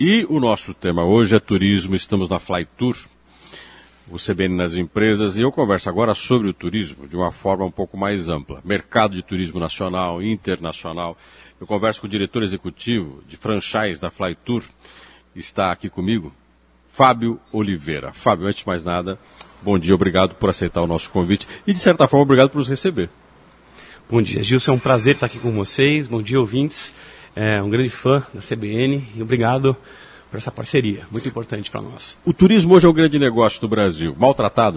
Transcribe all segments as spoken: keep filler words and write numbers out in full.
E o nosso tema hoje é turismo, estamos na Flytour, o C B N nas empresas, e eu converso agora sobre o turismo de uma forma um pouco mais ampla. Mercado de turismo nacional e internacional. Eu converso com o diretor executivo de franchise da Flytour, está aqui comigo, Fábio Oliveira. Fábio, antes de mais nada, bom dia, obrigado por aceitar o nosso convite e, de certa forma, obrigado por nos receber. Bom dia, Gilson, é um prazer estar aqui com vocês. Bom dia, ouvintes. É um grande fã da C B N e obrigado por essa parceria, muito importante para nós. O turismo hoje é um grande negócio do Brasil, maltratado?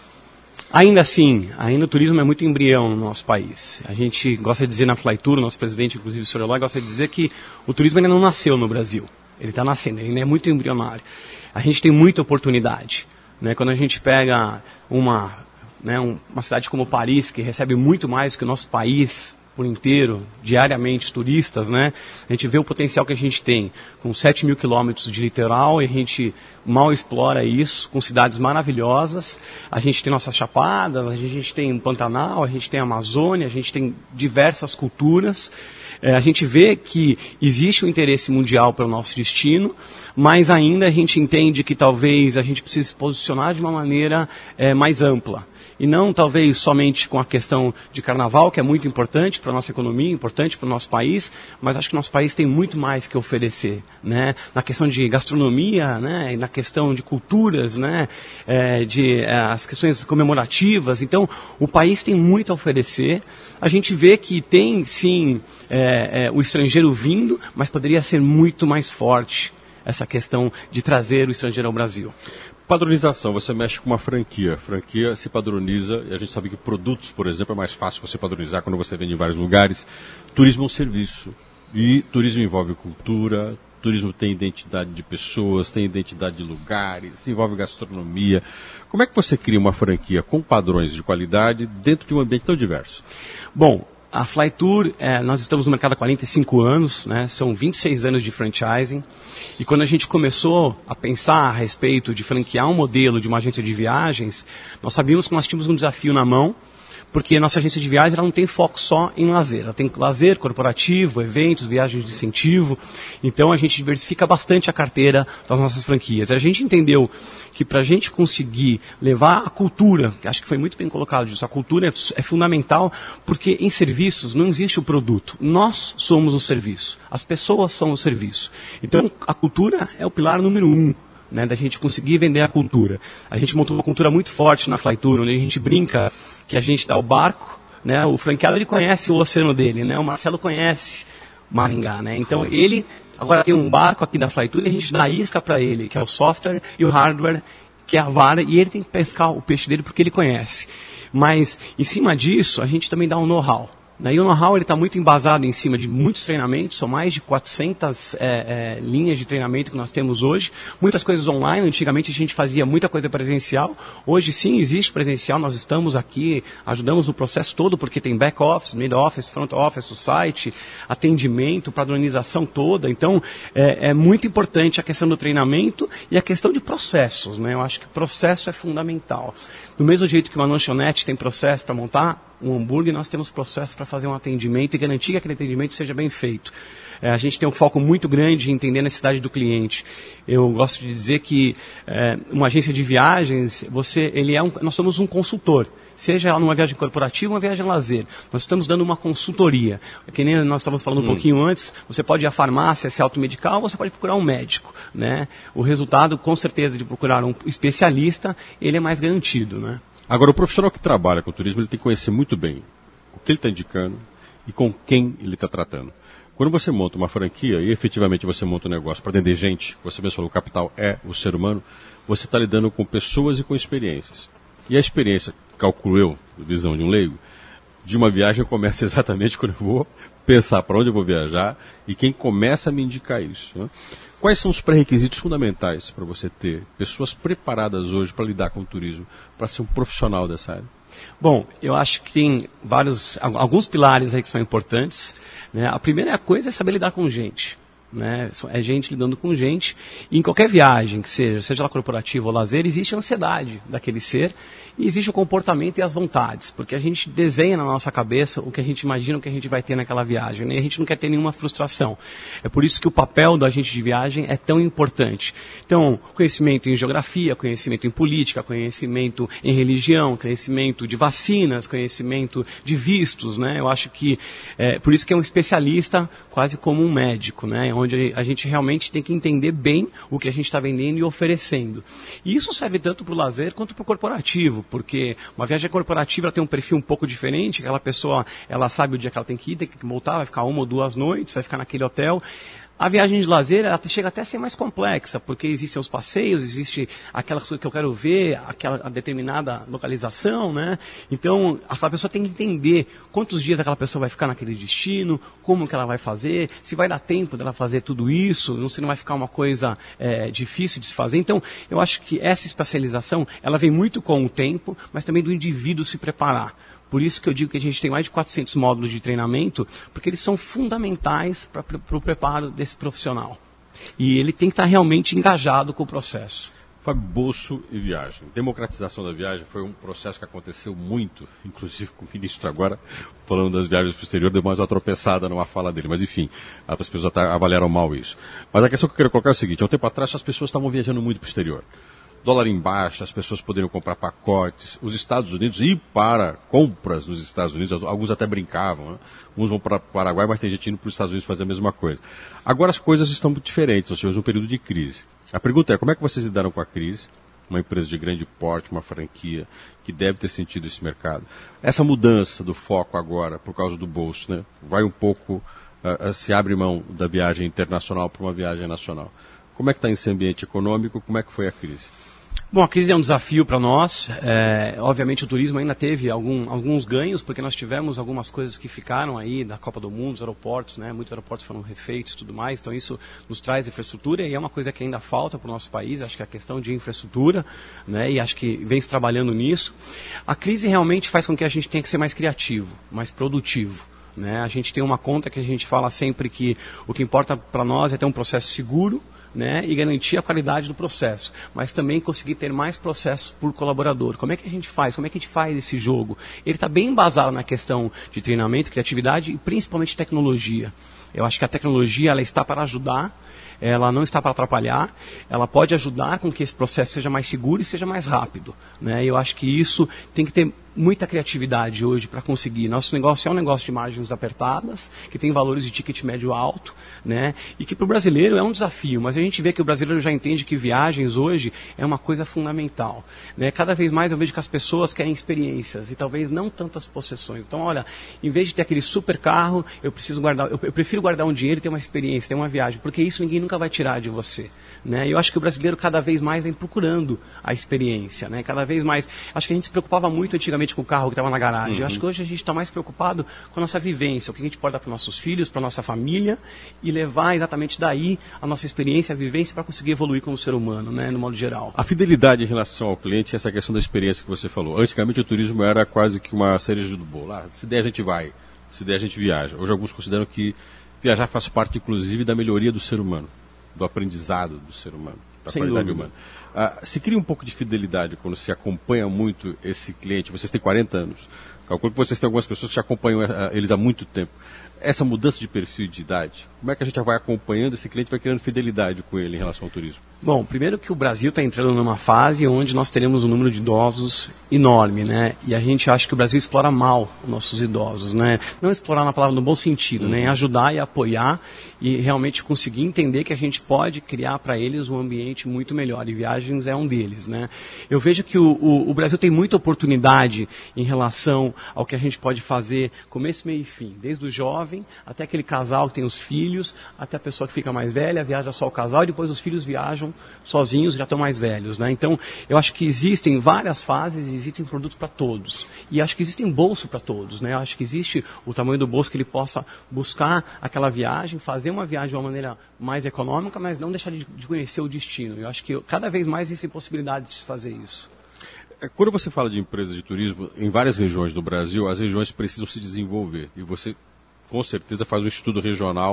Ainda assim, ainda o turismo é muito embrião no nosso país. A gente gosta de dizer na Flytour, o nosso presidente, inclusive o senhor Eloy, gosta de dizer que o turismo ainda não nasceu no Brasil. Ele está nascendo, ele ainda é muito embrionário. A gente tem muita oportunidade, né? Quando a gente pega uma, né, um, uma cidade como Paris, que recebe muito mais que o nosso país por inteiro, diariamente, turistas, né? A gente vê o potencial que a gente tem com sete mil quilômetros de litoral e a gente mal explora isso, com cidades maravilhosas. A gente tem nossas chapadas, a gente tem Pantanal, a gente tem a Amazônia, a gente tem diversas culturas. É, a gente vê que existe um interesse mundial para o nosso destino, mas ainda a gente entende que talvez a gente precise se posicionar de uma maneira é, mais ampla. E não talvez somente com a questão de carnaval, que é muito importante para a nossa economia, importante para o nosso país, mas acho que o nosso país tem muito mais que oferecer, né? Na questão de gastronomia, né? E na questão de culturas, né? É, de, é, as questões comemorativas. Então, o país tem muito a oferecer. A gente vê que tem, sim, é, é, o estrangeiro vindo, mas poderia ser muito mais forte essa questão de trazer o estrangeiro ao Brasil. Padronização, você mexe com uma franquia. Franquia se padroniza, e a gente sabe que produtos, por exemplo, é mais fácil você padronizar quando você vende em vários lugares. Turismo é um serviço. E turismo envolve cultura, turismo tem identidade de pessoas, tem identidade de lugares, envolve gastronomia. Como é que você cria uma franquia com padrões de qualidade dentro de um ambiente tão diverso? Bom, a Flytour, é, nós estamos no mercado há quarenta e cinco anos, né, são vinte e seis anos de franchising, e quando a gente começou a pensar a respeito de franquear um modelo de uma agência de viagens, nós sabíamos que nós tínhamos um desafio na mão, porque a nossa agência de viagens ela não tem foco só em lazer, ela tem lazer corporativo, eventos, viagens de incentivo, então a gente diversifica bastante a carteira das nossas franquias. A gente entendeu que para a gente conseguir levar a cultura, que acho que foi muito bem colocado disso, a cultura é, é fundamental, porque em serviços não existe o produto, nós somos o serviço, as pessoas são o serviço. Então a cultura é o pilar número um, né, da gente conseguir vender a cultura. A gente montou uma cultura muito forte na Flytour, onde a gente brinca que a gente dá o barco, né, o franqueado ele conhece o oceano dele, né, o Marcelo conhece Maringá, né, então ele agora tem um barco aqui da Flytour e a gente dá a isca para ele, que é o software, e o hardware, que é a vara, e ele tem que pescar o peixe dele porque ele conhece. Mas em cima disso a gente também dá um know-how. E o know-how está muito embasado em cima de muitos treinamentos, são mais de quatrocentas é, é, linhas de treinamento que nós temos hoje, muitas coisas online, antigamente a gente fazia muita coisa presencial, hoje sim existe presencial, nós estamos aqui, ajudamos no processo todo, porque tem back-office, mid-office, front-office, o site, atendimento, padronização toda, então é, é muito importante a questão do treinamento e a questão de processos, né? Eu acho que processo é fundamental. Do mesmo jeito que uma lanchonete tem processo para montar um hambúrguer, nós temos processo para fazer um atendimento e garantir que aquele atendimento seja bem feito. É, a gente tem um foco muito grande em entender a necessidade do cliente. Eu gosto de dizer que é, uma agência de viagens, você, ele é um, nós somos um consultor. Seja ela numa viagem corporativa ou uma viagem lazer. Nós estamos dando uma consultoria. Que nem nós estávamos falando hum. um pouquinho antes, você pode ir à farmácia se automedicar ou você pode procurar um médico, né? O resultado, com certeza, de procurar um especialista, ele é mais garantido, né? Agora, o profissional que trabalha com o turismo, ele tem que conhecer muito bem o que ele está indicando e com quem ele está tratando. Quando você monta uma franquia e efetivamente você monta um negócio para atender gente, você mesmo falou, o capital é o ser humano, você está lidando com pessoas e com experiências. E a experiência, calculo eu, visão de um leigo, de uma viagem começa exatamente quando eu vou pensar para onde eu vou viajar e quem começa a me indicar isso, né? Quais são os pré-requisitos fundamentais para você ter pessoas preparadas hoje para lidar com o turismo, para ser um profissional dessa área? Bom, eu acho que tem vários, alguns pilares aí que são importantes, né? A primeira coisa é saber lidar com gente. né? É gente lidando com gente. E em qualquer viagem, que seja, seja ela corporativa ou lazer, existe a ansiedade daquele ser e existe o comportamento e as vontades, porque a gente desenha na nossa cabeça o que a gente imagina o que a gente vai ter naquela viagem, né? E a gente não quer ter nenhuma frustração. É por isso que o papel do agente de viagem é tão importante. Então, conhecimento em geografia, conhecimento em política, conhecimento em religião, conhecimento de vacinas, conhecimento de vistos, né? Eu acho que, é, por isso que é um especialista quase como um médico, né? Onde a gente realmente tem que entender bem o que a gente está vendendo e oferecendo. E isso serve tanto para o lazer quanto para o corporativo, porque uma viagem corporativa ela tem um perfil um pouco diferente, aquela pessoa ela sabe o dia que ela tem que ir, tem que voltar, vai ficar uma ou duas noites, vai ficar naquele hotel. A viagem de lazer, ela chega até a ser mais complexa, porque existem os passeios, existe aquelas coisas que eu quero ver, aquela determinada localização, né? Então, aquela pessoa tem que entender quantos dias aquela pessoa vai ficar naquele destino, como que ela vai fazer, se vai dar tempo dela fazer tudo isso, se não vai ficar uma coisa é, difícil de se fazer. Então, eu acho que essa especialização, ela vem muito com o tempo, mas também do indivíduo se preparar. Por isso que eu digo que a gente tem mais de quatrocentos módulos de treinamento, porque eles são fundamentais para o preparo desse profissional. E ele tem que estar realmente engajado com o processo. Fábio, bolso e viagem. Democratização da viagem foi um processo que aconteceu muito, inclusive com o ministro agora, falando das viagens para o exterior, deu mais uma tropeçada numa fala dele. Mas enfim, as pessoas até avaliaram mal isso. Mas a questão que eu quero colocar é o seguinte, há um tempo atrás as pessoas estavam viajando muito para o exterior. Dólar em baixa, as pessoas poderiam comprar pacotes. Os Estados Unidos, ir para compras nos Estados Unidos, alguns até brincavam, né? Uns vão para o Paraguai, mas tem gente indo para os Estados Unidos fazer a mesma coisa. Agora as coisas estão muito diferentes, nós tivemos um período de crise. A pergunta é, como é que vocês lidaram com a crise? Uma empresa de grande porte, uma franquia, que deve ter sentido esse mercado. Essa mudança do foco agora, por causa do bolso, né? Vai um pouco, uh, se abre mão da viagem internacional para uma viagem nacional. Como é que está esse ambiente econômico? Como é que foi a crise? Bom, a crise é um desafio para nós. É, obviamente o turismo ainda teve algum, alguns ganhos, porque nós tivemos algumas coisas que ficaram aí da Copa do Mundo, os aeroportos, né? Muitos aeroportos foram refeitos e tudo mais, então isso nos traz infraestrutura e é uma coisa que ainda falta para o nosso país, acho que é a questão de infraestrutura, né? E acho que vem se trabalhando nisso. A crise realmente faz com que a gente tenha que ser mais criativo, mais produtivo. Né? A gente tem uma conta que a gente fala sempre que o que importa para nós é ter um processo seguro, né, e garantir a qualidade do processo, mas também conseguir ter mais processos por colaborador. Como é que a gente faz? Como é que a gente faz esse jogo? Ele está bem embasado na questão de treinamento, criatividade e principalmente tecnologia. Eu acho que a tecnologia ela está para ajudar, ela não está para atrapalhar, ela pode ajudar com que esse processo seja mais seguro e seja mais rápido. Né? Eu acho que isso tem que ter muita criatividade hoje para conseguir. Nosso negócio é um negócio de margens apertadas, que tem valores de ticket médio alto, né? E que para o brasileiro é um desafio, mas a gente vê que o brasileiro já entende que viagens hoje é uma coisa fundamental. Né? Cada vez mais eu vejo que as pessoas querem experiências e talvez não tantas possessões. Então, olha, em vez de ter aquele super carro, eu preciso guardar, eu, eu prefiro guardar um dinheiro e ter uma experiência, ter uma viagem, porque isso ninguém nunca vai tirar de você. Né? E eu acho que o brasileiro cada vez mais vem procurando a experiência, né? Cada vez mais. Acho que a gente se preocupava muito antigamente com o carro que estava na garagem. Uhum. Eu acho que hoje a gente está mais preocupado com a nossa vivência, o que a gente pode dar para os nossos filhos, para a nossa família e levar exatamente daí a nossa experiência, a vivência para conseguir evoluir como ser humano, né? No modo geral. A fidelidade em relação ao cliente, essa questão da experiência que você falou. Antigamente o turismo era quase que uma cereja do bolo. Ah, se der a gente vai, se der a gente viaja. Hoje alguns consideram que viajar faz parte inclusive da melhoria do ser humano, do aprendizado do ser humano, da Sem qualidade dúvida. humana. Ah, se cria um pouco de fidelidade quando se acompanha muito esse cliente. Vocês têm quarenta anos. Calculo que vocês têm algumas pessoas que já acompanham uh, eles há muito tempo. Essa mudança de perfil de idade, como é que a gente vai acompanhando esse cliente, vai criando fidelidade com ele em relação ao turismo? Bom, primeiro que o Brasil está entrando numa fase onde nós teremos um número de idosos enorme, né? E a gente acha que o Brasil explora mal os nossos idosos, né? Não explorar na palavra no bom sentido, uhum. né? Ajudar e apoiar e realmente conseguir entender que a gente pode criar para eles um ambiente muito melhor. E viagens é um deles, né? Eu vejo que o, o, o Brasil tem muita oportunidade em relação ao que a gente pode fazer começo, meio e fim. Desde o jovem até aquele casal que tem os filhos, até a pessoa que fica mais velha, viaja só o casal e depois os filhos viajam sozinhos, já estão mais velhos, né? Então, eu acho que existem várias fases, existem produtos para todos. E acho que existem bolso para todos, né? Eu acho que existe o tamanho do bolso que ele possa buscar aquela viagem, fazer uma viagem de uma maneira mais econômica, mas não deixar de, de conhecer o destino. Eu acho que cada vez mais existem possibilidades de fazer isso. Quando você fala de empresas de turismo, em várias regiões do Brasil, as regiões precisam se desenvolver. E você, com certeza, faz um estudo regional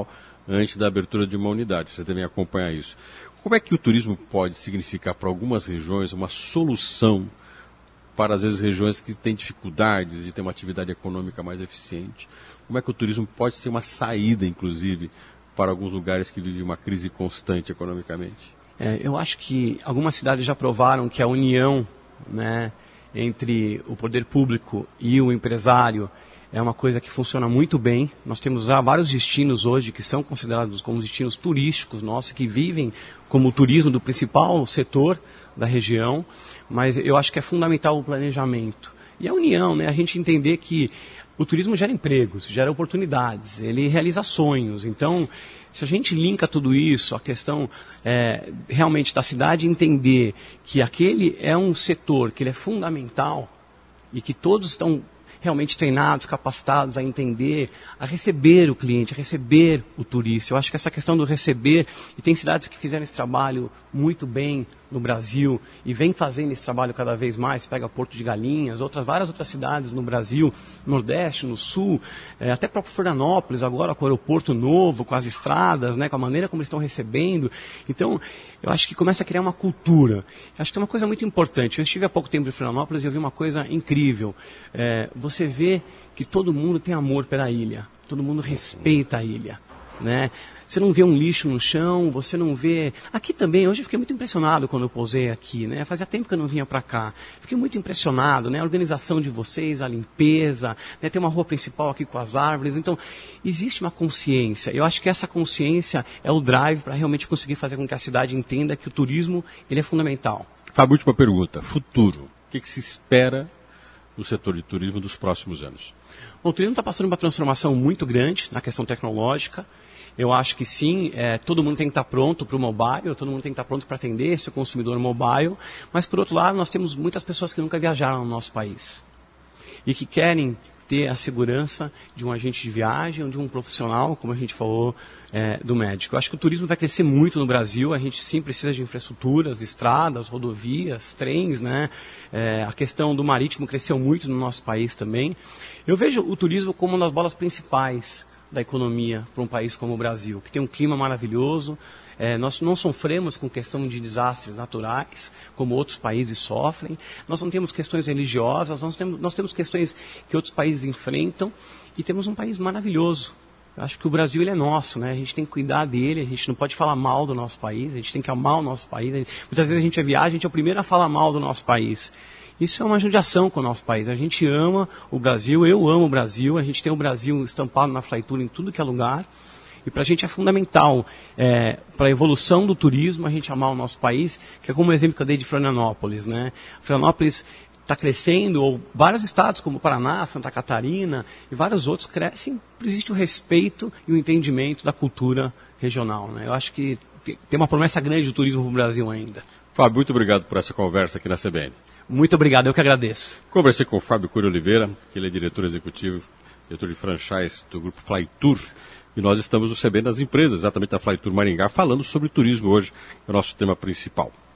antes da abertura de uma unidade. Você também acompanha isso. Como é que o turismo pode significar para algumas regiões uma solução para, às vezes, regiões que têm dificuldades de ter uma atividade econômica mais eficiente? Como é que o turismo pode ser uma saída, inclusive, para alguns lugares que vivem uma crise constante economicamente? É, eu acho que algumas cidades já provaram que a união, né, entre o poder público e o empresário é uma coisa que funciona muito bem. Nós temos já vários destinos hoje que são considerados como destinos turísticos nossos, que vivem como o turismo do principal setor da região, mas eu acho que é fundamental o planejamento. E a união, né, a gente entender que o turismo gera empregos, gera oportunidades, ele realiza sonhos. Então, se a gente linka tudo isso, a questão é, realmente da cidade entender que aquele é um setor que ele é fundamental e que todos estão realmente treinados, capacitados a entender, a receber o cliente, a receber o turista. Eu acho que essa questão do receber, e tem cidades que fizeram esse trabalho muito bem no Brasil e vem fazendo esse trabalho cada vez mais, pega Porto de Galinhas, outras, várias outras cidades no Brasil, Nordeste, no Sul, é, até próprio Florianópolis agora com o aeroporto novo, com as estradas, né, com a maneira como eles estão recebendo. Então, eu acho que começa a criar uma cultura. Eu acho que é uma coisa muito importante. Eu estive há pouco tempo em Florianópolis e eu vi uma coisa incrível. É, você vê que todo mundo tem amor pela ilha, todo mundo respeita a ilha, né? Você não vê um lixo no chão, você não vê... Aqui também, hoje eu fiquei muito impressionado quando eu pousei aqui, né? Fazia tempo que eu não vinha para cá. Fiquei muito impressionado, né? A organização de vocês, a limpeza, né? Tem uma rua principal aqui com as árvores. Então, existe uma consciência. Eu acho que essa consciência é o drive para realmente conseguir fazer com que a cidade entenda que o turismo ele é fundamental. Fábio, última pergunta. Futuro. O que, que se espera do setor de turismo dos próximos anos? Bom, o turismo está passando uma transformação muito grande na questão tecnológica. Eu acho que sim, é, todo mundo tem que estar pronto para o mobile, todo mundo tem que estar pronto para atender esse consumidor mobile, mas por outro lado nós temos muitas pessoas que nunca viajaram no nosso país e que querem ter a segurança de um agente de viagem ou de um profissional, como a gente falou, é, do médico. Eu acho que o turismo vai crescer muito no Brasil, a gente sim precisa de infraestruturas, estradas, rodovias, trens, né? É, a questão do marítimo cresceu muito no nosso país também. Eu vejo o turismo como uma das bolas principais da economia para um país como o Brasil, que tem um clima maravilhoso. É, nós não sofremos com questão de desastres naturais, como outros países sofrem. Nós não temos questões religiosas, nós temos, nós temos questões que outros países enfrentam e temos um país maravilhoso. Eu acho que o Brasil ele é nosso, né? A gente tem que cuidar dele, a gente não pode falar mal do nosso país, a gente tem que amar o nosso país. Muitas vezes a gente viaja, a gente é o primeiro a falar mal do nosso país. Isso é uma judiação com o nosso país. A gente ama o Brasil, eu amo o Brasil, a gente tem o Brasil estampado na Flytour em tudo que é lugar. E para a gente é fundamental, é, para a evolução do turismo, a gente amar o nosso país, que é como o exemplo que eu dei de Florianópolis, né? Florianópolis está crescendo, ou vários estados como Paraná, Santa Catarina e vários outros crescem, existe o respeito e o entendimento da cultura regional, né? Eu acho que tem uma promessa grande do turismo para o Brasil ainda. Fábio, muito obrigado por essa conversa aqui na C B N. Muito obrigado, eu que agradeço. Conversei com o Fábio Cury Oliveira, que ele é diretor executivo, diretor de franchise do grupo Flytour. E nós estamos no C B N das empresas, exatamente da Flytour Maringá, falando sobre turismo hoje, é o nosso tema principal.